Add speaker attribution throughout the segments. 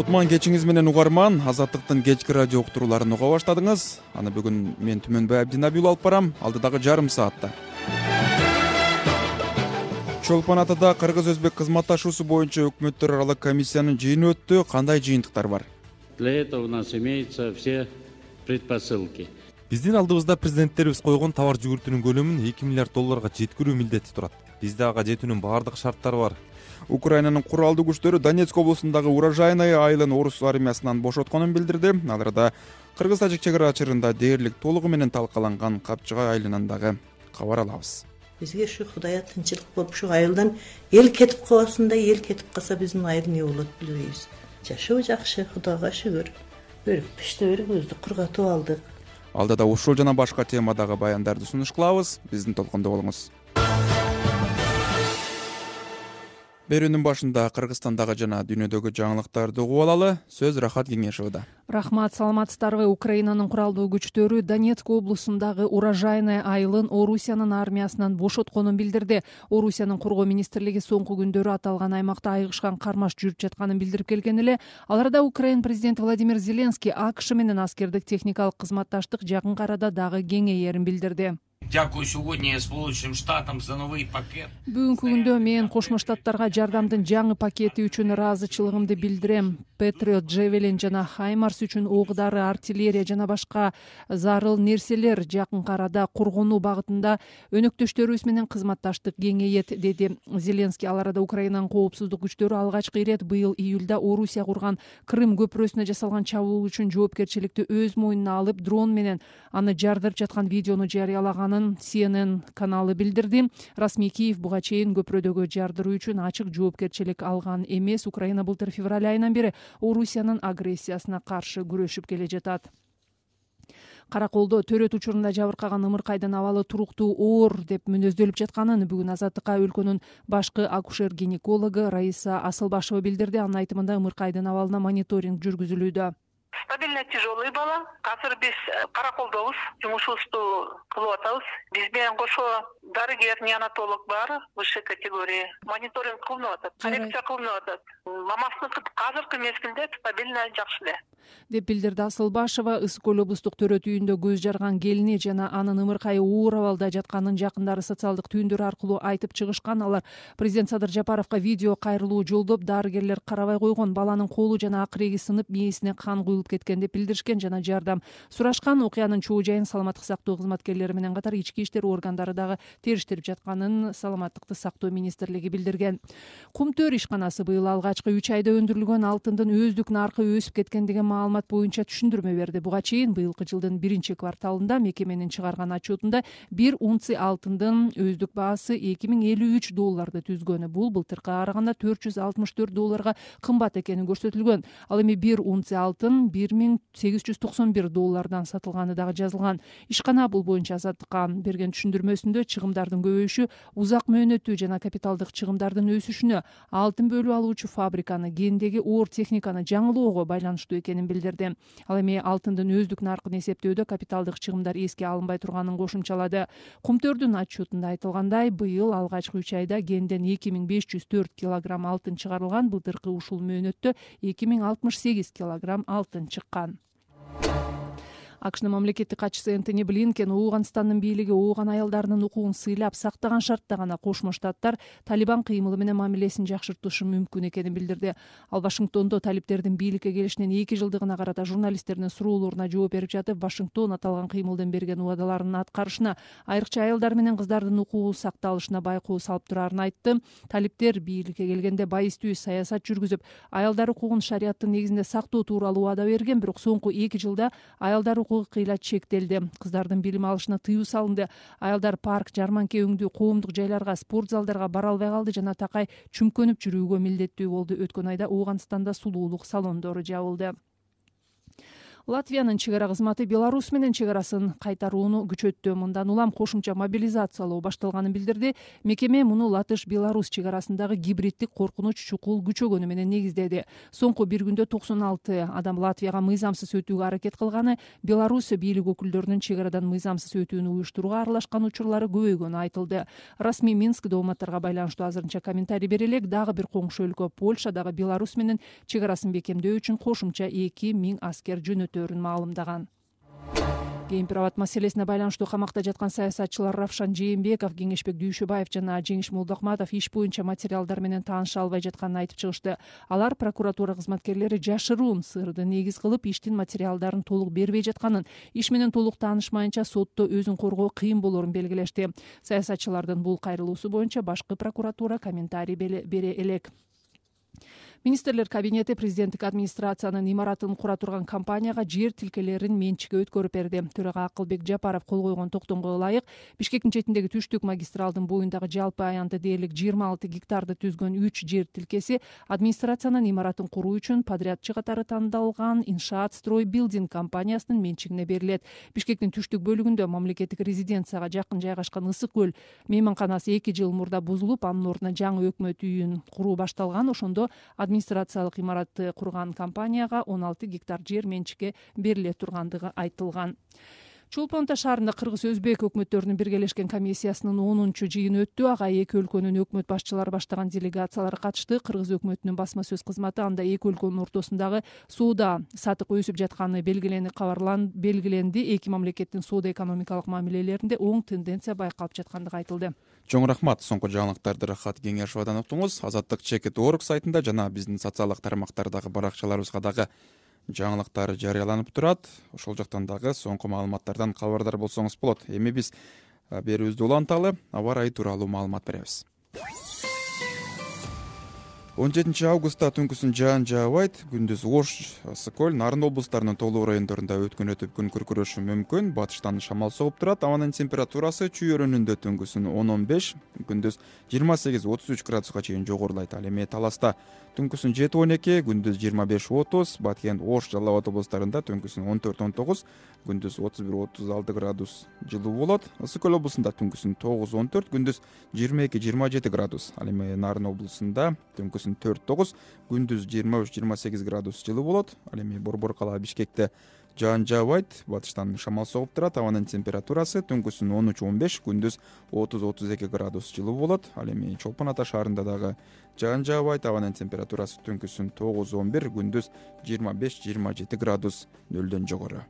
Speaker 1: Кутман кечиңиз менен угарман, Азаттыктын кечки радио уктурууларын уга баштадыңыз. Аны бүгүн мен Түмөнбай Абдинабиул алып барам, алдыдагы жарым саатта. Чолпон атада кыргыз-өзбек кызматташуусу боюнча өкмөттөр аралык комиссиянын жыйыны өттү. Кандай жыйынтыктар бар?
Speaker 2: Для этого у нас имеются все предпосылки.
Speaker 3: Биздин алдыбызда президенттерибиз койгон товар жүгүртүүнүн көлөмүн 2 миллиард долларга жеткирүү милдети турат. Бизде ага жетүүнүн баардык шарттары бар.
Speaker 1: Украинанын куралдуу күчтөрү Донецк облусундагы Урожайная айылын орус армиясынан бошотконун билдирди. Аларда кыргыз-тажик чек ара ачырында дээрлик толугу менен талкаланган Капчыгай айылынан дагы кабар алабыз.
Speaker 4: Бизге ушу Кудайга тынчылык болуп, ушу айылдан эл кетип калбасын да, эл кетип калса биздин айыл эмне болот билбейбиз. Жашоо жакшы, Кудайга шүгүр. Өрүк пишти өрүгүбүздү кургатып алдык.
Speaker 1: Алдыда ушул жана башка темадагы баяндарды сунуш кылабыз. Биздин толкондо болуңуз. Берүүнүн башында Кыргызстандагы жана дүйнөдөгү жаңылыктарды угуп алалы. Сөз Рахат Кеңешовда.
Speaker 5: Рахмат, саламатсыздарбы. Украинанын куралдуу күчтөрү Донецк облусундагы Урожайная айылын Орусиянын армиясынан бошотконун билдирди. Орусиянын коргоо министрлиги соңку күндөрү аталган аймакта айыгышкан кармаш жүрүп жатканын билдирип келген эле. Аларда Украин президенти Владимир Зеленский АКШ менен аскердик техникалык кызматташтык жакынкы арада дагы кеңейерин билдирди. Бүгүнкү күндө мен Кошмо Штаттарга жардамдын жаңы пакети үчүн ыраазычылыгымды билдирем. Патриот, Джевелин жана Хаймарс үчүн ок-дары, артиллерия жана башка зарыл нерселер жакынкы арада коргонуу багытында өнөктөштөрүбүз менен кызматташтык кеңейет, деди Зеленский. Ал арада Украинанын коопсуздук күчтөрү алгачкы ирет быйыл июлда Орусия курган Крым көпүрөсүнө жасалган чабуул үчүн жоопкерчиликти өз мойнуна алып, дрон менен аны жардырып жаткан видеону жарыялаганын CNN каналы билдирди. Расмий Киев буга чейин көпүрөдөгү жардыруу үчүн ачык жоопкерчилик алган эмес. Украина былтыр февраль айынан бери Орусиянын агрессиясына каршы күрөшүп келе жатат. Караколдо төрөт учурунда жабыркаган ымыркайдын абалы туруктуу оор деп мүнөздөлүп жатканын бүгүн Азаттыкка өлкөнүн башкы акушер-гинекологу Раиса Асылбашева билдирди. Анын айтымында ымыркайдын абалына мониторинг жүргүзүлүүдө.
Speaker 6: Стабильно тяжелый бала. Азыр биз караколдобуз, жумушубузду кылып атабыз. Биз менен кошо дарыгер, неонатолог бар, высшей категории. Мониторинг кылынып атат, коррекция кылынып атат. Мамасыныкы азыркы мезгилде стабильно жакшы эле
Speaker 5: деп билдирди Асылбашева. Ысык көл облустук төрөт үйүндө көз жарган келини жана анын ымыркайы оор абалда жатканын жакындары социалдык түйүндөр аркылуу айтып чыгышкан. Алар президент Садыр Жапаровго видео кайрылуу жолдоп, дарыгерлер карабай койгон, баланын колу жана акыреги сынып, мээсине кан куюлуп кеткен деп билдиришкен жана жардам сурашкан. Окуянын чоо жайын саламаттык сактоо кызматкерлери менен катар ички иштер органдары дагы териштирип жатканын саламаттыкты сактоо министрлиги билдирген. Кумтөр ишканасы быйыл алгачкы 3 айда өндүрүлгөн алтындын өздүк наркы өсүп кеткендиги маалымат боюнча түшүндүрмө берди. Буга чейин быйылкы жылдын 1-кварталында мекеменин чыгарган отчетунда 1 унция алтындын өздүк баасы $2053 түзгөнү. Бул былтыркыга караганда $464 кымбат экени көрсөтүлгөн. Ал эми 1 унция алтын $1891 сатылганы дагы жазылган. Ишкана бул боюнча Азаттыкка берген түшүндүрмөсүндө чыгымдардын көбөйүшү узак мөөнөттүү жана капиталдык чыгымдардын өсүшүнө, алтын бөлүп алуучу фабриканы, кендеги оор техниканы жаңылоого байланыштуу экенин билдирди. Ал эми алтындын өздүк наркын эсептөөдө капиталдык чыгымдар эске алынбай турганын кошумчалады. Кумтөрдүн отчетунда айтылгандай, быйыл алгачкы 3 айда кенден 2504 килограмм алтын чыгарылган, былтыркы ушул мөөнөттө 2068 килограмм алтын чыккан. АКШнын мамлекеттик катчысы Энтони Блинкен Ооганстандын бийлиги ооган аялдарынын укугун сыйлап сактаган шартта гана Кошмо Штаттар Талибан кыймылы менен мамилесин жакшыртышы мүмкүн экенин билдирди. Ал Вашингтондо талиптердин бийликке келишинин 2 жылдыгына карата журналисттердин суроолоруна жооп берип жатып, Вашингтон аталган кыймылдын берген убадаларынын аткарышына, айрыкча аялдар менен кыздардын укугу сакталышына байкоо салып турарын айтты. Талиптер бийликке келгенде байыстуу саясат жүргүзүп, аялдар укугун шарияттын негизинде сактоо тууралуу убада берген, бирок соңку 2 жылда аялдар кыйла чектелди. Кыздардын билим алышына тыюу салынды. Аялдар парк, жарманке өңдүү коомдук жайларга, спорт залдарга бара албай калды жана такай чүмкөнүп жүрүүгө милдеттүү болду. Өткөн айда Ооганстанда сулуулук салондору жабылды. Латвиянын чек ара кызматы Беларусь менен чек арасын кайтарууну күчөттү. Мындан улам кошумча мобилизациялоо башталганын билдирди. Мекеме муну Латыш-Беларусь чек арасындагы гибриддик коркунуч чукул күчөгөнү менен негиздеди. Соңку бир күндө 96 адам Латвияга мыйзамсыз өтүүгө аракет кылганы, Беларусь бийлик өкүлдөрүнүн чек арадан мыйзамсыз өтүүнү уюштурууга аралашкан учурлары көбөйгөнү айтылды. Расмий Минск дооматтарга байланыштуу азырынча комментарий бере элек. Дагы бир коңшу өлкө Польша дагы Беларусь менен чек арасын бекемдөө үчүн кошумча 2000 аскер жөнөтөөрүн маалымдаган. Кемпир-абад маселесине байланыштуу камакта жаткан саясатчылар Равшан Жээнбеков, Кеңешбек Дүйшөбаев жана Жеңиш Молдохматов иш боюнча материалдар менен тааныша албай жатканын айтып чыгышты. Алар прокуратура кызматкерлери жашыруун сырды негиз кылып иштин материалдарын толук бербей жатканын, иш менен толук таанышмайынча сотто өзүн коргоо кыйын болоорун белгилешти. Саясатчылардын бул кайрылуусу боюнча башкы прокуратура комментарий бере элек. Министрлер кабинети президенттик администрациянын имаратын кура турган компанияга жер тилкелерин менчикке өткөрүп берди. Төрага Акылбек Жапаров кол койгон токтомго ылайык Бишкектин четиндеги түштүк магистралдын боюндагы жалпы аянты дээрлик 26 гектарды түзгөн 3 жер тилкеси администрациянын имаратын куруу үчүн подрядчы катары тандалган Иншаат Строй Билдинг компаниясынын менчигине берилет. Бишкектин түштүк бөлүгүндө мамлекеттик резиденцияга жакын жайгашкан Ысык көл мейманканасы 2 жыл мурда бузулуп, анын ордуна жаңы өкмөт үйүн куруу башталган. Ошондо администрациялык имаратты курган компанияга 16 гектар жер менчикке бериле тургандыгы айтылган. Чолпон Ата шаарында кыргыз-өзбек өкмөттөрүнүн биргелешкен комиссиясынын 10-чу жыйыны өттү. Ага эки өлкөнүн өкмөт башчылары баштаган делегациялар катышты. Кыргыз өкмөтүнүн басма сөз кызматы анда эки өлкөнүн ортосундагы соода сатык өсүп жатканы белгиленди. Эки мамлекеттин соода-экономикалык мамилелеринде оң тенденция байкалып жаткандыгы айтылды.
Speaker 1: Чоң рахмат. Соңку жаңылыктарды Рахат Кеңешовадан уктуңуз. Азаттык.org сайтында жана биздин социалдык тармактардагы баракчаларыбызга дагы жаңылыктар жарыяланып турат. Ошол жактан дагы соңку маалыматтардан кабардар болсоңуз болот. Эми биз берүүбүздү уланталы, аба ырайы тууралуу маалымат беребиз. 17 августта түнкүсүн жаан жаабайт. Күндүз Ош, Ысык көл, Нарын облустарынын толук райондорунда өткөн өтүп күн күркүрөшү мүмкүн. Батыштан шамал согуп турат. Абанын температурасы чүй-өрөнүндө түнкүсүн 10-15, күндүз 28-33 градуска чейин жогорулайт. Ал эми Таласта түнкүсүн 7-12, күндүз 25-30, Баткен, Ош, Жалал Абад облустарында түнкүсүн 14-19, күндүз 31-36 градус жылуу болот. Ысык көл облусунда түнкүсүн 9-14, күндүз 22-27 градус. Ал эми Нарын облусунда түнкүсүн 4-9, күндүз 23-28 градус жылуу болот. Ал эми Борбор кала Бишкекте жаан жаабайт, батыштан шамал согуп турат. Абанын температурасы түнкүсүн 13-15, күндүз 30-32 градус жылуу болот. Ал эми Чолпон Ата шаарында дагы жаан жаабайт. Абанын температурасы түнкүсүн 9-11, күндүз 25-27 градус нөлдөн жогору.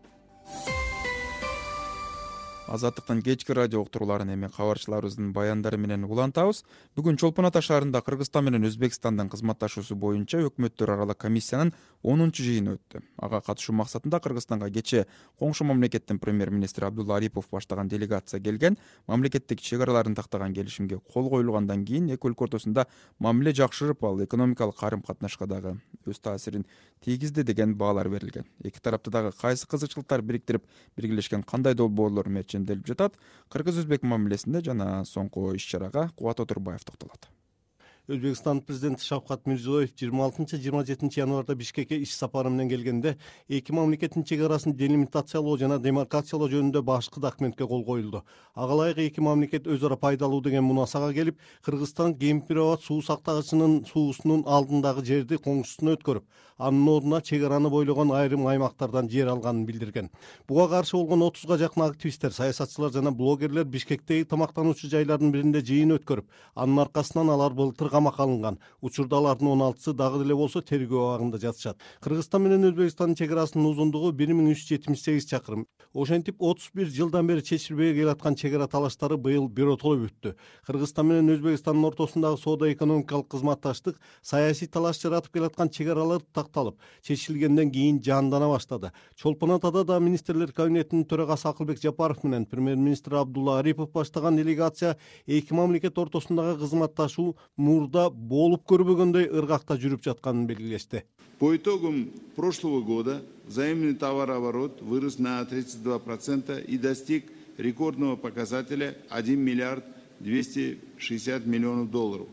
Speaker 1: Азаттыктын кечки радио уктурууларын эми кабарчыларыбыздын баяндары менен улантабыз. Бүгүн Чолпон Ата шаарында Кыргызстан менен Өзбекстандын кызматташуусу боюнча өкмөттөр аралык комиссиянын 10-чу жыйыны өттү. Ага катышуу максатында Кыргызстанга кечээ коңшу мамлекеттин премьер-министри Абдулла Арипов баштаган делегация келген. Мамлекеттик чек араларын тактаган келишимге кол коюлгандан кийин эки өлкө ортосунда мамиле жакшырып, ал экономикалык карым-катнашка дагы өз таасирин тийгизди деген баалар берилген. Эки тарапты дагы кайсы кызыкчылыктар бириктирип, биргелешкен кандай долбоорлор делип жатат. Кыргыз-өзбек мамилесинде жана соңку иш-чарага Кубат Отурбаев токтолот.
Speaker 7: Өзбекстан президенти Шавкат Мирзиёев 26-27 январда Бишкекке иш сапары менен келгенде эки мамлекеттин чек арасын делимитациялоо жана демаркациялоо жөнүндө башкы документке кол коюлду. Ага ылайык эки мамлекет өз ара пайдалуу деген мунасага келип, Кыргызстан Кемпир-абад суу сактагычынын суусунун алдындагы жерди коңшусуна өткөрүп, анын ордуна чек араны бойлогон айрым аймактардан жер алганын билдирген. Буга каршы болгон 30га жакын активисттер, саясатчылар жана блогерлер Бишкектеги тамактануучу жайлардын биринде жыйын өткөрүп, анын аркасынан алар былтыр камакка алынган. Учурда алардын 16сы дагы деле болсо тергөө абагында жатышат. Кыргызстан менен Өзбекстандын чек арасынын узундугу 1378 чакырым. Ошентип 31 жылдан бери чечилбей келаткан чек ара талаштары быйыл биротоло бүттү. Кыргызстан менен Өзбекстандын ортосундагы соода-экономикалык кызматташтык саясий талаш жаратып келаткан чек аралар такталып, чечилгенден кийин жандана баштады. Чолпон Атада да министрлер кабинетинин төрагасы Акылбек Жапаров менен премьер-министр Абдулла Арипов баштаган делегация эки мамлекет ортосундагы кызматташуу мурда болуп көрбөгөндөй ыргакта жүрүп жатканын белгилешти.
Speaker 8: По итогам прошлого года взаимный товарооборот вырос на 32% и достиг рекордного показателя $1 миллиард 260 миллионов.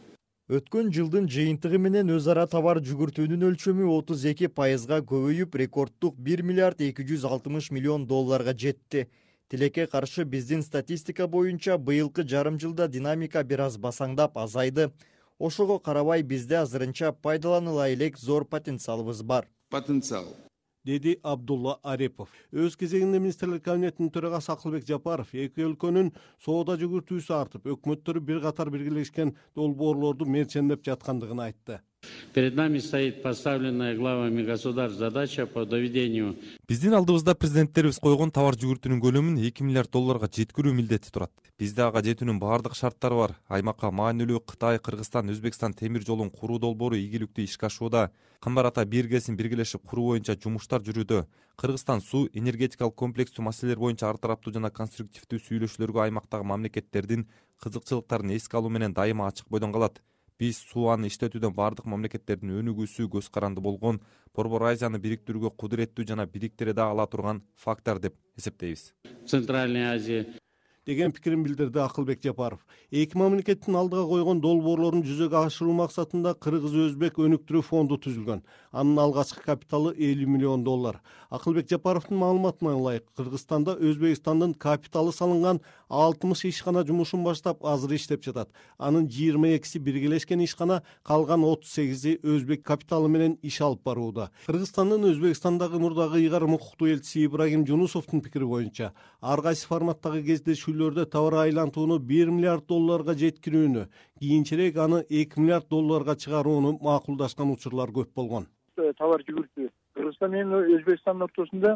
Speaker 9: Өткөн жылдын жыйынтыгы менен өз ара товар жүгүртүүнүн өлчөмү 32%га көбөйүп, рекордтук 1 миллиард 260 миллион долларга жетти. Тилекке каршы биздин статистика боюнча быйылкы жарым жылда динамика бир аз басаңдап азайды. Ошого карабай бизде азырынча пайдаланыла элек зор потенциалыбыз бар.
Speaker 8: Потенциал.
Speaker 7: Деди Абдулла Арипов. Өз кезегинде министрлер кабинетинин төрагасы Акылбек Жапаров эки өлкөнүн соода жүгүртүүсү артып, өкмөттөрү бир катар биргелешкен долбоорлорду мерчендеп жаткандыгын айтты.
Speaker 2: Перед нами стоит поставленная главами государств задача по доведению.
Speaker 3: Биздин алдыбызда президенттерибиз койгон товар жүгүртүүнүн көлөмүн 2 миллиард долларга жеткирүү милдети турат. Бизде ага жетүүнүн баардык шарттары бар. Аймакка маанилүү Кытай, Кыргызстан, Өзбекстан темир жолун куруу долбоору игиликтүү ишке ашууда. Кымбар ата биргесин биргелешип куруу боюнча жумуштар жүрүүдө. Кыргызстан суу энергетикалык комплекстүү маселелер боюнча ар тараптуу жана конструктивдүү сүйлөшүүлөргө аймактагы мамлекеттердин кызыкчылыктарын эске алуу менен дайыма ачык бойдон калат. Биз суу аны иштетүүдөн баардык мамлекеттердин өнүгүүсү көз каранды болгон, Борбор Азияны бириктирүүгө кудуреттүү жана бириктире да ала турган фактор деп эсептейбиз.
Speaker 2: Центральная Азия
Speaker 7: деген пикирин билдирди Акылбек Жапаров. Эки мамлекеттин алдыга койгон долбоорлорун жүзөгө ашыруу максатында Кыргыз-Өзбек өнүктүрүү фонду түзүлгөн. Анын алгачкы капиталы 50 миллион доллар. Акылбек Жапаровдун маалыматына ылайык, Кыргызстанда Өзбекстандын капиталы салынган 60 ишкана жумушун баштап азыр иштеп жатат. Анын 22си биргелешкен ишкана, калган 38и өзбек капиталы менен иш алып барууда. Кыргызстандын Өзбекстандагы мурдагы ыйгарым укуктуу элчиси Ибрагим Жунусовдун пикири боюнча, ар кайсы форматтагы кездешүүлөрдө товар айлантууну 1 миллиард долларга жеткирүүнү, кийинчерээк аны 2 миллиард долларга чыгарууну макулдашкан учурлар көп болгон.
Speaker 10: Товар жүгүртүү Кыргызстан менен Өзбекстандын ортосунда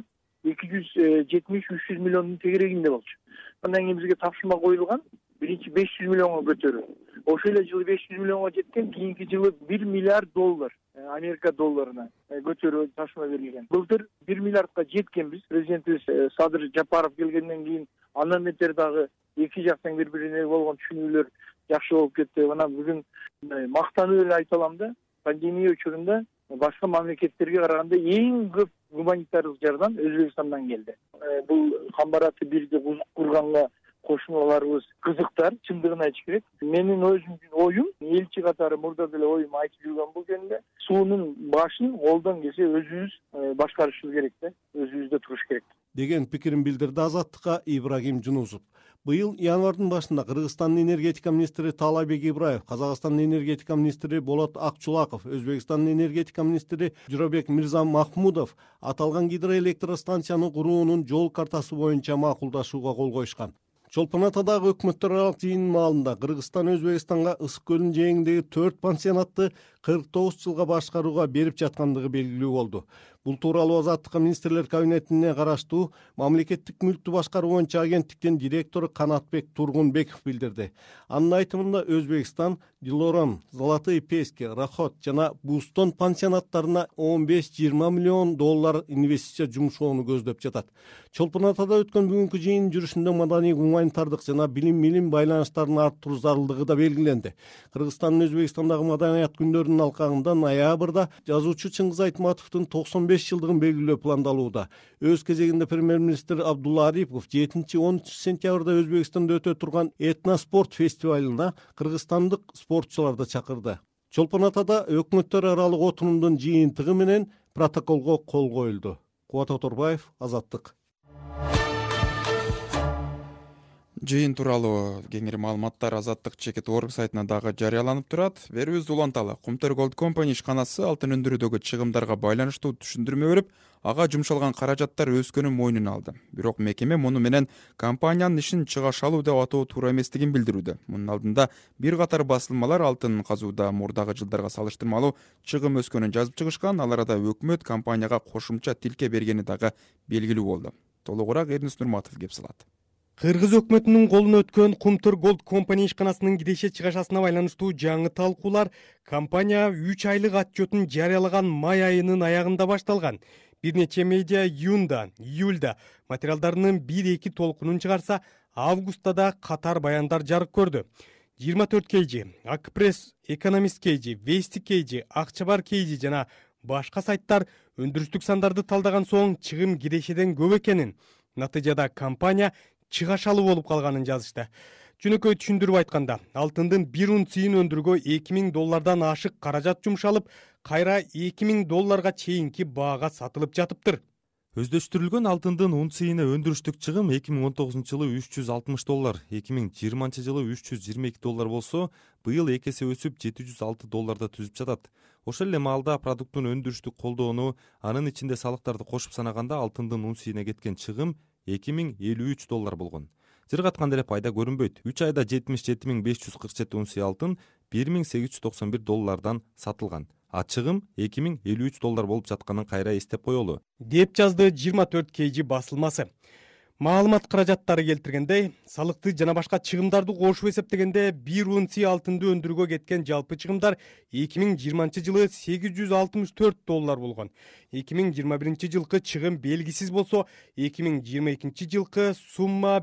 Speaker 10: 270-300 миллиондун тегерегинде болчу. Андан кийин бизге тапшырма коюлган, биринчи 500 миллионго көтөрүү. Ошол эле жылы 500 миллионго жеткен, кийинки жылы 1 миллиард доллар Америка долларына көтөрүү тапшырма берилген. Былтыр 1 миллиардка жеткенбиз. Президентибиз Садыр Жапаров келгенден кийин андан бетер дагы эки жактан бири-бирине болгон түшүнүүлөр жакшы болуп кетти. Мына бүгүн мактанып эле айта алам да, пандемия учурунда башка мамлекеттерге караганда эң көп гуманитардык жардам Өзбекстандан келди. Бул Камбар аты бирди курганга кошуналарыбыз кызыктар, чындыгын айтыш керек. Менин өзүмдүн оюм, элчи катары мурда деле оюм айтып жүргөн бул жөнүндө, суунун башын колдон келсе өзүбүз башкарышыбыз керек да, өзүбүздө туруш керек
Speaker 7: деген пикирин билдирди Азаттыкка Ибрагим Жунусов. Быйыл январдын башында Кыргызстандын энергетика министри Таалайбек Ибраев, Казакстандын энергетика министри Болот Акчулаков, Өзбекстандын энергетика министри Журабек Мирза Махмудов аталган гидроэлектростанцияны куруунун жол картасы боюнча макулдашууга кол коюшкан. Чолпон Атадагы өкмөттөр аралык жыйынын маалында Кыргызстан Өзбекстанга Ысык көлүнүн жээгиндеги 4 пансионатты 49 жылга башкарууга берип жаткандыгы белгилүү болду. Бул тууралуу Азаттыкка министрлер кабинетине караштуу мамлекеттик мүлктү башкаруу боюнча агенттиктин директору Канатбек Тургунбеков билдирди. Анын айтымында Өзбекстан Дилоран, Золотые Пески, Рахот жана Бустон пансионаттарына 15-20 миллион доллар инвестиция жумшоону көздөп жатат. Чолпон Атада өткөн бүгүнкү жыйын жүрүшүндө маданий гуманитардык жана билим байланыштарын арттыруу зарылдыгы да белгиленди. Кыргызстандын Өзбекстандагы маданият күндөрүнүн алкагында ноябрда жазуучу Чыңгыз Айтматовдун 95 жылдыгын белгилөө пландалууда. Өз кезегинде премьер-министр Абдулла Арипов 7-13 сентябрда Өзбекстанда өтө турган этноспорт фестивалына кыргызстандык спортчуларды чакырды. Чолпон Атада өкмөттөр аралык отурумдун жыйынтыгы менен протоколго кол коюлду. Кубат Оторбаев, Азаттык.
Speaker 1: Жыйын тууралуу кеңири маалыматтар Азаттык Чекит.org сайтына дагы жарыяланып турат. Берүүбүз уланталы. Кумтөр Gold Company ишканасы алтын өндүрүүдөгү чыгымдарга байланыштуу түшүндүрмө берип, ага жумшалган каражаттар өскөнүн мойнуна алды. Бирок мекеме муну менен компаниянын ишин чыгашалуу деп атоо туура эместигин билдирүүдө. Мунун алдында бир катар басылмалар алтын казууда мурдагы жылдарга салыштырмалуу чыгым өскөнүн жазып чыгышкан. Ал арада өкмөт компанияга кошумча тилке бергени дагы белгилүү болду. Толугураак Эрнис Нурматов кеп салат.
Speaker 11: Кыргыз өкмөтүнүн колуна өткөн Кумтөр Gold Company ишканасынын киреше чыгашасына байланыштуу жаңы талкуулар компания 3 айлык отчетун жарыялаган май айынын аягында башталган. Бир нече медиа июнда, июльда материалдарынын 1-2 толкунун чыгарса, августта да катар баяндар жарык көрдү. 24 KG, Акпресс, Экономист KG, Вести KG, Акчабар KG жана башка сайттар өндүрүштүк сандарды талдаган соң чыгым кирешеден көп экенин, натыйжада компания чыгашалуу болуп калганын жазышты. Жөнөкөй түшүндүрүп айтканда, алтындын 1 унциясын өндүрүүгө $2000 ашык каражат жумшалып, кайра $2000 чейинки баага сатылып жатыптыр.
Speaker 3: Өздөштүрүлгөн алтындын унциясына өндүрүштүк чыгым 2019 жылы $360, 2020 жылы $322 болсо, быйыл 2 эсе өсүп $706 түзүп жатат. Ошол эле маалда продукттун өндүрүштүк колдоону, анын ичинде салыктарды кошуп санаганда алтындын унциясына кеткен чыгым $2053 болгон. Жыргатканда эле пайда көрүнбөйт. 3 айда 77.547 унция алтын $1891 сатылган. А чыгым $2053 болуп жатканын кайра эстеп коелу,
Speaker 11: деп жазды 24 KG басылмасы. Маалымат каражаттары келтиргендей, салыкты жана башка чыгымдарды кошуп эсептегенде 1 унция алтынды өндүрүүгө кеткен жалпы чыгымдар 2020 жылы $864 болгон. 2021 жылкы чыгым белгисиз болсо, 2022 жылкы сумма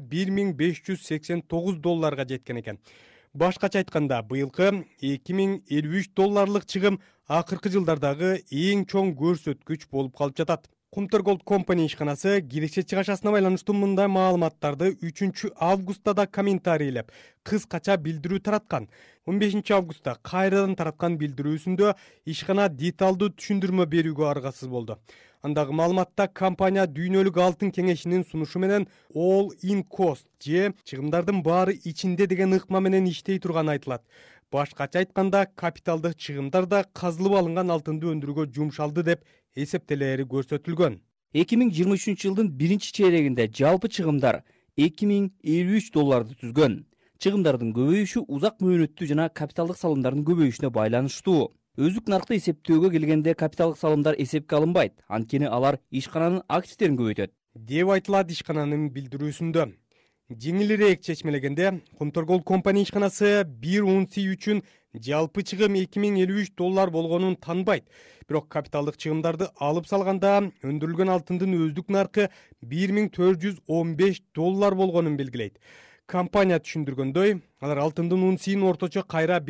Speaker 11: $1589 жеткен экен. Башкача айтканда, быйылкы $2053 чыгым акыркы жылдардагы эң чоң көрсөткүч болуп калып жатат. Кумтөр Gold Company ишканасы киреше чыгашасына байланыштуу мындай маалыматтарды 3 августта да комментарийлеп, кыскача билдирүү тараткан. 15 августта кайрадан тараткан билдирүүсүндө ишкана деталдуу түшүндүрмө берүүгө аргасыз болду. Андагы маалыматта компания дүйнөлүк алтын кеңешинин сунушу менен all in cost же чыгымдардын баары ичинде деген ыкма менен иштей турганы айтылат. Башкача айтканда, капиталдык чыгымдар да казылып алынган алтынды өндүрүүгө жумшалды деп эсептелери көрсөтүлгөн.
Speaker 12: 2023 жылдын 1-чейрегинде жалпы чыгымдар $2053 түзгөн. Чыгымдардын көбөйүшү узак мөөнөттүү жана капиталдык салымдардын көбөйүшүнө байланыштуу. Өзүк наркты эсептөөгө келгенде капиталдык салымдар эсепке алынбайт, анткени алар ишкананын активдерин көбөйтөт,
Speaker 11: деп айтылат ишкананын билдирүүсүндө. Жеңилирээк чечмелегенде, Кумтөр Gold Company ишканасы 1 унция үчүн жалпы чыгым $2053 болгонун танбайт. Бирок капиталдык чыгымдарды алып салганда, өндүрүлгөн алтындын өздүк наркы $1415 болгонун белгилейт. Компания түшүндүргөндөй, алар алтындын унциясын орточо кайра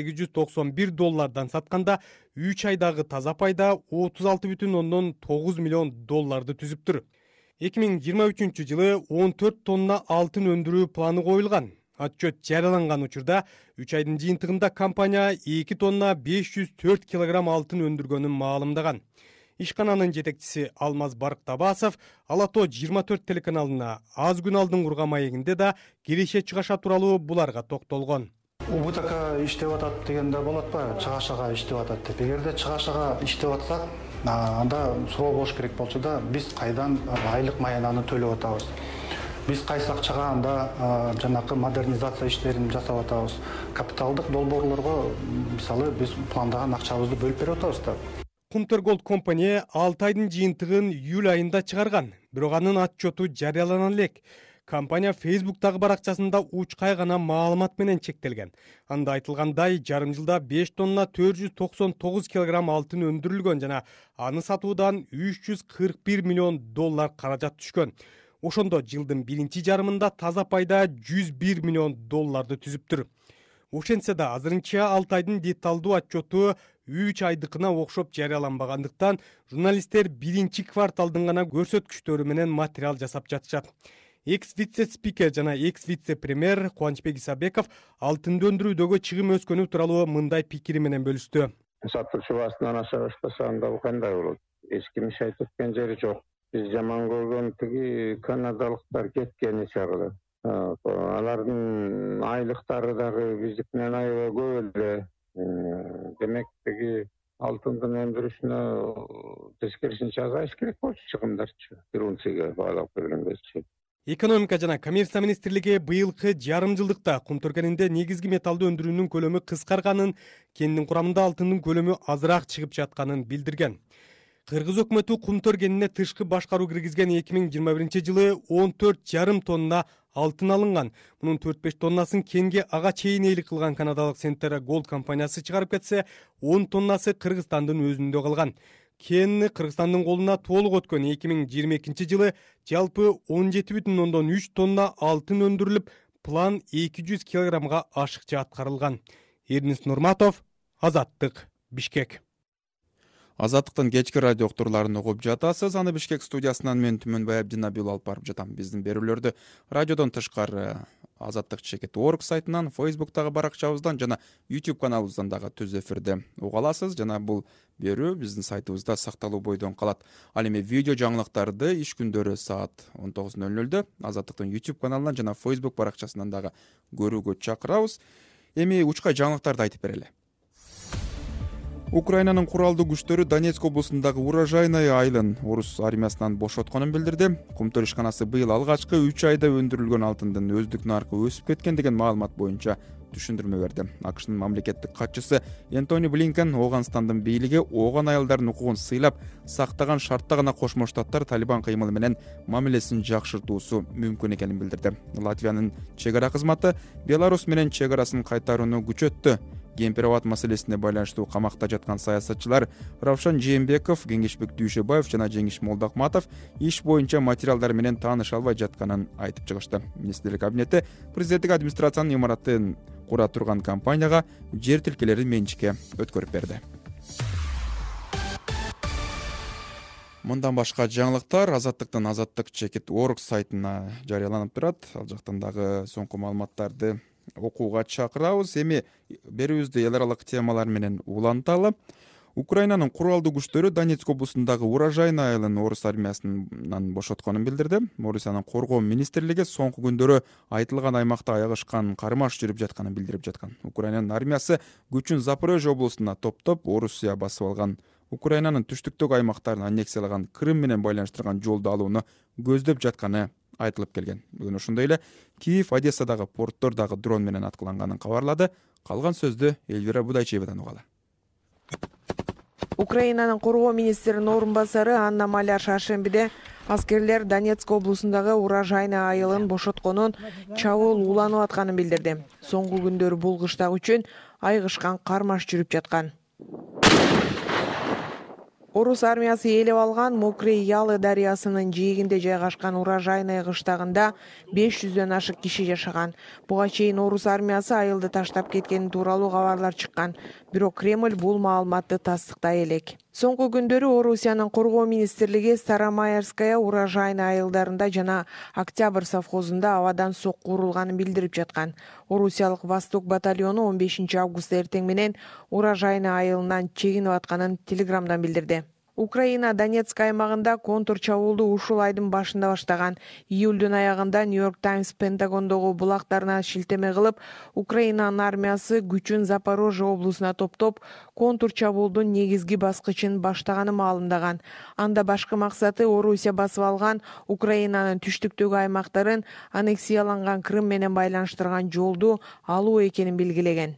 Speaker 11: $1891 сатканда, 3 айдагы таза пайда $36,9 миллион түзүптүр. 2023 жылы 14 тонна алтын өндүрүү планы коюлган. Отчет жарыяланган учурда 3 айдын жыйынтыгында компания 2 тонна 504 килограмм алтын өндүргөнүн маалымдаган. Ишкананын жетекчиси Алмаз Барктабасов Ала Тоо 24 телеканалына аз күн алдын курган маегинде да киреше чыгаша тууралуу буларга токтолгон.
Speaker 13: УБТК иштеп атат дегенде болот ба, чыгашага иштеп атат деп. Эгерде чыгашага иштеп атсак, анда суроо болуш керек болчу да, биз кайдан айлык маянаны төлөп атабыз. Биз кайсы акчага анда жанакы модернизация иштерин жасап атабыз. Капиталдык долбоорлорго мисалы биз пландаган акчабызды бөлүп берип атабыз да.
Speaker 11: Кумтөр Gold Company 6 айдын жыйынтыгын июль айында чыгарган, бирок анын отчету жарыялана элек. Компания Facebook'тагы баракчасында учкай гана маалымат менен чектелген. Анда айтылгандай, жарым жылда 5 тонна 499 килограмм алтын өндүрүлгөн жана аны сатуудан $341 миллион каражат түшкөн. Ошондо жылдын биринчи жарымында таза пайда $101 миллион түзүптүр. Ошентсе да азырынча 6 айдын деталдуу отчету 3 айдыкына окшоп жарыяланбагандыктан, журналисттер биринчи кварталдын гана көрсөткүчтөрү менен материал жасап жатышат. Экс-вице-спикер жана экс-вице-премьер Кубанычбек Исабеков алтынды өндүрүүдөгү чыгым өскөнү тууралуу мындай пикири менен бөлүштү.
Speaker 14: Сатуучу баасынан аша баштаса анда бул кандай болот? Эч ким иш айтып өткөн жери жок. Биз жаман көргөн тиги канадалыктар кеткени чагы. Алардын айлыктары дагы биздикинен аябай көп эле. Демек тиги алтындын өндүрүшүнө тескерисинче азайыш керек болчу чыгымдарчы. 1 унцияга баалап келгендечи.
Speaker 11: Экономика жана коммерция министрлиги быйылкы жарым жылдыкта Кумтөр кенинде негизги металлды өндүрүүнүн көлөмү кыскарганын, кендин курамында алтындын көлөмү азыраак чыгып жатканын билдирген. Кыргыз өкмөтү Кумтөр кенине тышкы башкаруу киргизген 2021 жылы 14,5 тонна алтын алынган. Мунун 4-5 тоннасын кенге ага чейин ээлик кылган канадалык Centera Gold компаниясы чыгарып кетсе, 10 тоннасы Кыргызстандын өзүндө калган. Кен Кыргызстандын колуна толук өткөн 2022 жылы жалпы 17,3 тонна алтын өндүрүлүп, план 200 килограммга ашыкча аткарылган. Эрнис Нурматов, Азаттык, Бишкек.
Speaker 1: Азаттыктын кечки радио уктурларын угуп жатасыз. Аны Бишкек студиясынан мен Түмөнбай Абдинабил алып барып жатам. Биздин берүүлөрдү радиодон тышкары azattik.org сайтынан, Facebook'тагы баракчабыздан жана YouTube каналыбыздан дагы түз эфирде уга аласыз. Жана бул берүү биздин сайтыбызда сакталуу бойдон калат. Ал эми видео жаңылыктарды иш күндөрү саат 19:00 Азаттыктын YouTube каналынан жана Facebook баракчасынан дагы көрүүгө чакырабыз. Эми учкай жаңылыктарды айтып берели. Украинанын куралдуу күчтөрү Донецк облусундагы урожайный айылын орус армиясынан бошотконун билдирди. Кумтөр ишканасы быйыл алгачкы 3 айда өндүрүлгөн алтындын өздүк наркы өсүп кеткен деген маалымат боюнча түшүндүрмө берди. АКШнын мамлекеттик катчысы Энтони Блинкен Ооганстандын бийлиги ооган айылдардын укугун сыйлап сактаган шартта гана Кошмо Штаттар Талибан кыймылы менен мамилесин жакшыртуусу мүмкүн экенин билдирди. Латвиянын чек ара кызматы Беларусь менен чек арасын кайтарууну күчөттү. Кемпироват маселесине байланыштуу камакта жаткан саясатчылар Равшан Жээнбеков, Кеңешбек Дүйшөбаев жана Жеңиш Молдакматов иш боюнча материалдар менен тааныша албай жатканын айтып чыгышты. Министрлик кабинети президенттик администрациянын имаратын кура турган компанияга жер тилкелерин менчикке өткөрүп берди. Мындан башка жаңылыктар Азаттыктын azattik.org сайтына жарыяланып турат. Ал жактан дагы соңку маалыматтарды окууга чакырабыз. Эми берүүбүздү эл аралык темалар менен уланталы. Украинанын куралдуу күчтөрү Донецк облусундагы урожайный айылын орус армиясынан бошотконун билдирди. Орусиянын коргоо министрлиги соңку күндөрү айтылган аймакта аягышкан кармаш жүрүп жатканын билдирип жаткан. Украинанын армиясы күчүн Запорожье облусуна топтоп, Орусия басып алган Украинанын түштүктөгү аймактарын аннексиялаган Крым менен байланыштырган жолду алууну көздөп жатканы айтылып келген. Бүгүн ошондой эле Киев, Одессадагы порттор дагы дрон менен аткыланганын кабарлады. Калган сөздү Эльвира Будайчиевадан угалы.
Speaker 15: Украинанын коргоо министринин орун басары Анна Маляр шаршембиде аскерлер Донецк облусундагы урожайный айылын бошотконун чабуул уланып атканын билдирди. Соңку күндөрү бул кыштак үчүн айгышкан кармаш жүрүп жаткан. Орус армиясы ээлеп алган Мокрый Ялы дарыясынын жээгинде жайгашкан урожайный кыштагында 500дөн ашык киши жашаган. Буга чейин орус армиясы айылды таштап кеткени тууралуу кабарлар чыккан. Бирок Кремль бул маалыматты тастыктай элек. Соңку күндөрү Орусиянын коргоо министрлиги Старомаерская урожайный айылдарында жана Октябрь совхозунда абадан сокку урулганын билдирип жаткан. Орусиялык Восток батальону 15 август эртең менен урожайный айылынан чегинип атканын Телеграмдан билдирди. Украина Донецк аймагында контур чабуулду ушул айдын башында баштаган. Июлдун аягында Нью-Йорк Таймс Пентагондогу булактарына шилтеме кылып, Украинанын армиясы күчүн Запорожье облусуна топтоп, контур чабуулдун негизги баскычын баштаганын маалымдаган. Анда башкы максаты Орусия басып алган Украинанын түштүктөгү аймактарын аннексияланган Крым менен байланыштырган жолду алуу экенин белгилеген.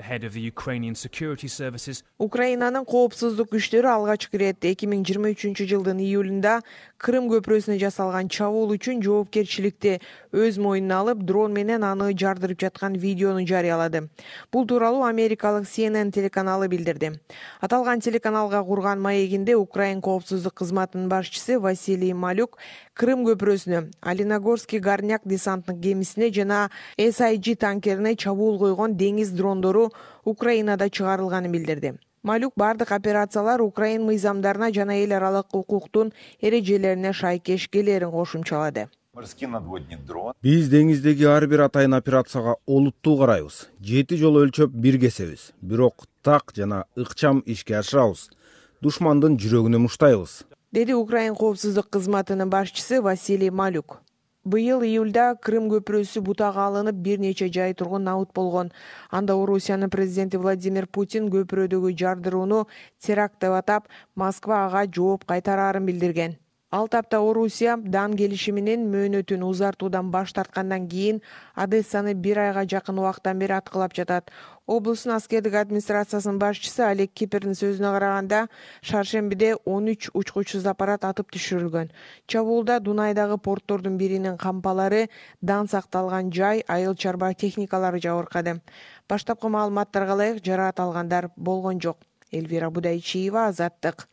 Speaker 15: Украинанын коопсуздук күчтөрү алгачкы ирет 2023 жылдын июлунда Крым көпүрөсүнө жасалган чабуул үчүн жоопкерчиликти өз мойнуна алып, дрон менен аны жардырып жаткан видеону жарыялады. Бул тууралуу америкалык CNN телеканалы билдирди. Аталган телеканалга курган маегинде Украин коопсуздук кызматынын башчысы Василий Малюк Крым көпүрөсүнө, Оленогорский горняк десанттык кемисине жана SIG танкерине чабуул койгон деңиз дрондору Украинада чыгарылганын билдирди. Малюк бардык операциялар Украин мыйзамдарына жана эл аралык укуктун эрежелерине шайкеш келерин кошумчалады.
Speaker 16: Биз деңиздеги ар бир атайын операцияга олуттуу карайбыз. 7 жолу өлчөп бир кесебиз. Бирок так жана ыкчам ишке ашырабыз. Душмандын жүрөгүнө муштайбыз,
Speaker 15: деди Украин коопсуздук кызматынын башчысы Василий Малюк. Быйыл июлда Крым көпүрөсү бутага алынып, бир нече жай тургун набыт болгон. Анда Орусиянын президенти Владимир Путин көпүрөдөгү жардырууну теракт деп атап, Москва ага жооп кайтарарын билдирген. Ал тапта Орусия Дан келишиминин мөөнөтүн узартуудан баш тарткандан кийин Одессаны бир айга жакын убакыттан бери аткылап жатат. Облустун аскердик администрациясынын башчысы Олег Кипердин сөзүнө караганда, шаршембиде 13 учкучсуз аппарат атып түшүрүлгөн. Чабуулда Дунайдагы порттордун биринин кампалары, дан сакталган жай, айыл чарба техникалары жабыркады. Баштапкы маалыматтарга ылайык жараат алгандар болгон жок. Эльвира Будайчиева, Азаттык.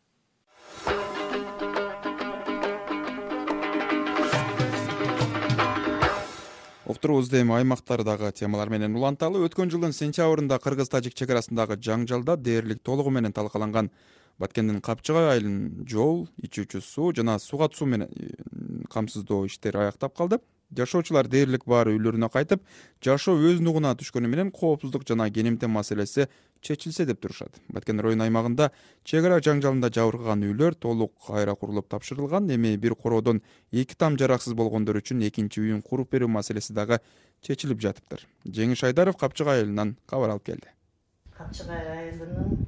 Speaker 1: Уктурубузду эми аймактардагы темалар менен уланталы. Өткөн жылдын сентябрында кыргыз-тажик чек арасындагы жаңжалда дээрлик толугу менен талкаланган. Баткендин Капчыгай айылынын жол, ичүүчү суу жана суга суу менен камсыздоо иштери аяктап калды. Жашоочулар дээрлик баары үйлөрүнө кайтып, жашоо өз нугуна түшкөнү менен коопсуздук жана кенемтен маселеси чечилсе деп турушат. Баткен район аймагында чек ара жаңжалында жабыркаган үйлөр толук кайра курулуп тапшырылган. Эми бир короодон 2 там жараксыз болгондор үчүн экинчи үйүн куруп берүү маселеси дагы чечилип жатыптыр. Жеңиш Айдаров Капчыгай айылынан кабар алып келди.
Speaker 4: Капчыгай айылынын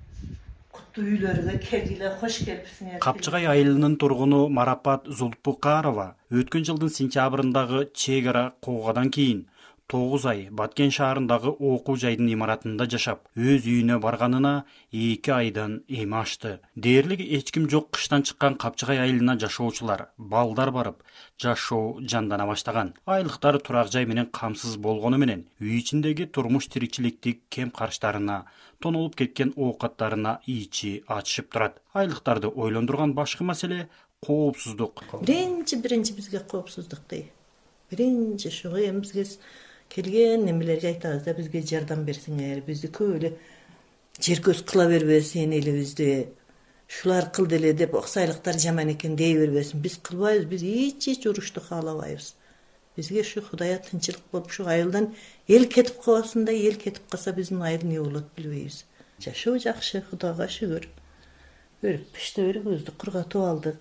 Speaker 4: куттуу үйлөрүгө келгиле, кош келипсиңер.
Speaker 17: Капчыгай айылынын тургуну Марапат Зулпукарова өткөн жылдын сентябрындагы чек ара куугадан кийин 9 ай Баткен шаарындагы окуу жайдын имаратында жашап, өз үйүнө барганына 2 айдан эми ашты. Дээрлик эч ким жок кыштан чыккан Капчыгай айылына жашоочулар балдар барып, жашоо жандана баштаган. Айлыктары турак жай менен камсыз болгону менен үй ичиндеги турмуш тиричиликтик кем карыштарына, тонолуп кеткен оокаттарына ичи ачышып турат. Айлыктарды ойлондурган башкы маселе коопсуздук.
Speaker 4: Биринчи бизге коопсуздук дей. Биринчи шуга эми бизге келген немелерге айтабыз да, бизге жардам берсиңер, бизди көп эле жер көз кыла бербесин элибизди. Шулар кылды эле деп оксайлыктар жаман экен дей бербесин. Биз кылбайбыз, биз эч урушту каалабайбыз. Бизге ушу Кудайга тынчылык болуп, ушу айылдан эл кетип калсын да, эл кетип калса биздин айыл эмне болот билбейбиз. Жашоо жакшы, Кудайга шүгүр. Өрүп пиштебирибизди кургатып алдык.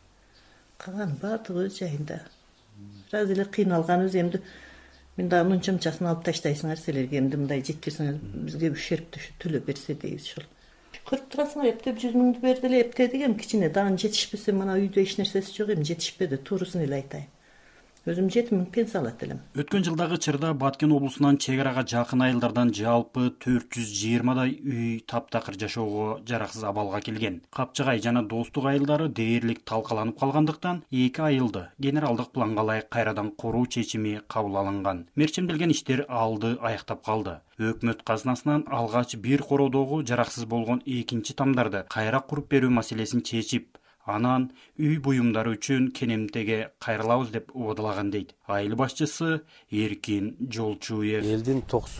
Speaker 4: Калган баардыгы өз жайында. Бираз эле кыйналганбыз, эмди мен дагы мынча-мынчасын алып таштайсыңар силерге, эмди мындай жеткирсеңер бизге ушерп төлөп берсе дейбиз ушул. Көрүп турасыңар, эптеп 100 миңди берди эле, эптедик, эми кичине дагы жетишпесе, мына үйдө эч нерсеси жок, эми жетишпеди, турусын эле айтайын. Өзүм 7 миң пенсия алат элем.
Speaker 17: Өткөн жылдагы чырда Баткен облусунан чек арага жакын айылдардан жалпы 420дай үй таптакыр жашоого жараксыз абалга келген. Капчыгай жана Достук айылдары дээрлик талкаланып калгандыктан 2 айылды генералдык планга ылайык кайрадан куруу чечими кабыл алынган. Мерчемделген иштер алды аяктап калды. Өкмөт казынасынан алгач бир короодогу жараксыз болгон экинчи тамдарды кайра куруп берүү маселесин чечип, анан үй буюмдары үчүн кенемтеге кайрылабыз деп убадалаган дейт айыл башчысы Эркин Жолчуев.
Speaker 18: Элдин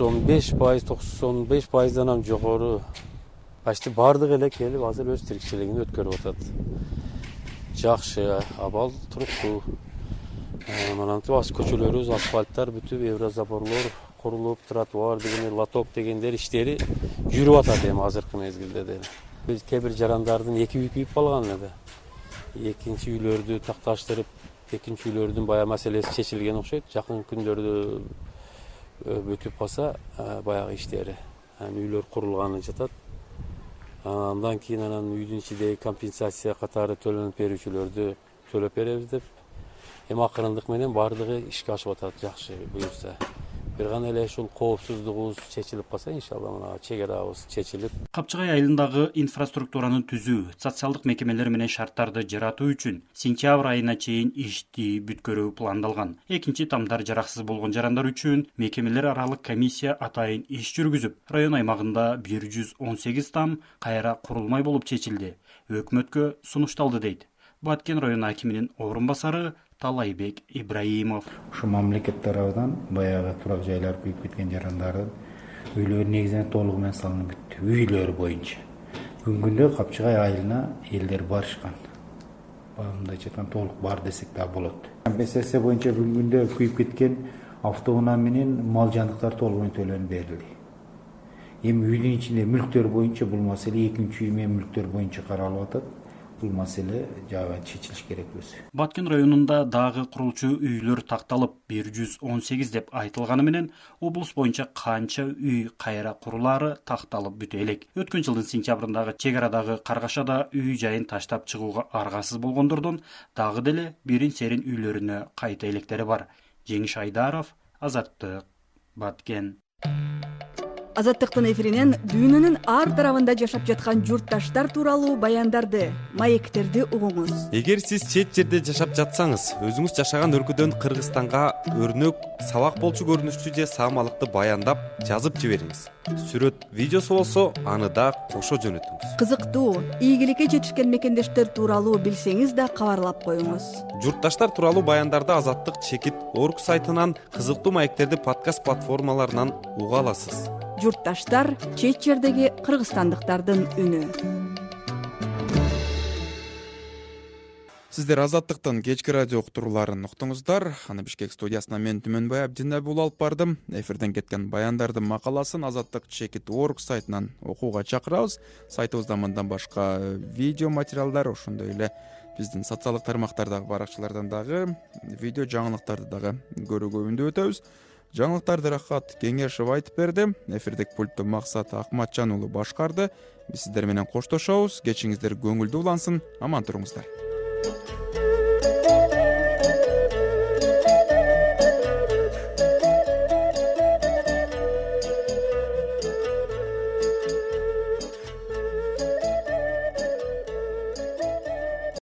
Speaker 18: 95%дан жогору почти бардыгы эле келип азыр өз тиричилигин өткөрүп атат. Жакшы абал туруктуу. Манантип көчөлөрүбүз, асфальттар бүтүп, еврозаборлор курулуп, тротуар деген, лоток дегендер иштери жүрүп атат эми азыркы мезгилде деле. Биз кээ бир жарандардын 2 үй күйүп калган эле. Экинчи үйлөрдү такташтырып, экинчи үйлөрдүн бая маселеси чечилген окшойт. Жакын күндөрдө бүтүп калса, баягы иштери, үйлөр курулганы жатат. Андан кийин анан үйдүн ичиндеги компенсация катары төлөнүп берүүчүлөрдү төлөп беребиз деп. Эми акырындык менен бардыгы ишке ашып атат, жакшы буюрса. Бир гана эле ушул коопсуздугубуз чечилип калса, иншалла мына чек арабыз чечилип.
Speaker 17: Капчыгай айылындагы инфраструктураны түзүү, социалдык мекемелер менен шарттарды жаратуу үчүн сентябрь айына чейин ишти бүткөрүү пландалган. Экинчи тамдар жараксыз болгон жарандар үчүн мекемелер аралык комиссия атайын иш жүргүзүп, район аймагында 118 там кайра курулмай болуп чечилди. Өкмөткө сунушталды дейт Баткен район акиминин орун басары Талайбек Ибраимов.
Speaker 19: Ушу мамлекет тарабынан баягы турак жайлар күйүп кеткен жарандардын үйлөрү негизинен толугу менен салынып бүттү. Үйлөрү боюнча. Бүгүнкү күндө Капчыгай айылына элдер барышкан. Мындайча айтканда толук бар десек да болот. Компенсация боюнча бүгүнкү күндө күйүп кеткен автоунаа менен мал жандыктар толугу менен төлөнүп берилди. Эми үйдүн ичинде мүлктөр боюнча бул маселе экинчи үй менен мүлктөр боюнча каралып атат. Бул маселе жагы чечилиш керек өзү.
Speaker 17: Баткен районунда дагы курулчу үйлөр такталып 118 деп айтылганы менен облус боюнча канча үй кайра курулары такталып бүтө элек. Өткөн жылдын сентябрындагы чек арадагы каргашада үй жайын таштап чыгууга аргасыз болгондордон дагы деле бирин серин үйлөрүнө кайта электери бар. Жеңиш Айдаров, Азаттык, Баткен.
Speaker 20: Азаттыктын эфиринен дүйнөнүн ар тарабында жашап жаткан журтташтар тууралуу баяндарды, маектерди угуңуз.
Speaker 3: Эгер сиз чет жерде жашап жатсаңыз, өзүңүз жашаган өлкөдөн Кыргызстанга өрнөк, сабак болчу көрүнүштүү же саамалыкты баяндап, жазып жибериңиз. Сүрөт, видеосу болсо, аны да кошо жөнөтүңүз.
Speaker 20: Кызыктуу, ийгиликке жетишкен мекендештер тууралуу билсеңиз да кабарлап коюңуз.
Speaker 3: Журтташтар тууралуу баяндарды Азаттык Чекит.org сайтынан, кызыктуу маектерди подкаст платформаларынан уга аласыз.
Speaker 20: Журтташтар чет жердеги кыргызстандыктардын үнү.
Speaker 1: Сиздер Азаттыктын кечки радио уктурууларын уктуңуздар. Аны Бишкек студиясына мен Түмөнбай Абдинабул алып бардым. Эфирден кеткен баяндардын макаласын Азаттык.org сайтынан окууга чакырабыз. Сайтыбызда мындан башка видео материалдар, ошондой эле биздин социалдык тармактардагы баракчалардан дагы видео жаңылыктарды дагы көрүүгө үндүп өтөбүз. Жаңылыктарды Рахат Кеңешев айтып берди. Эфирдик пультту Максат Акматжан уулу башкарды. Биз сиздер менен коштошобуз. Кечиңиздер көңүлдүү улансын. Аман туруңуздар.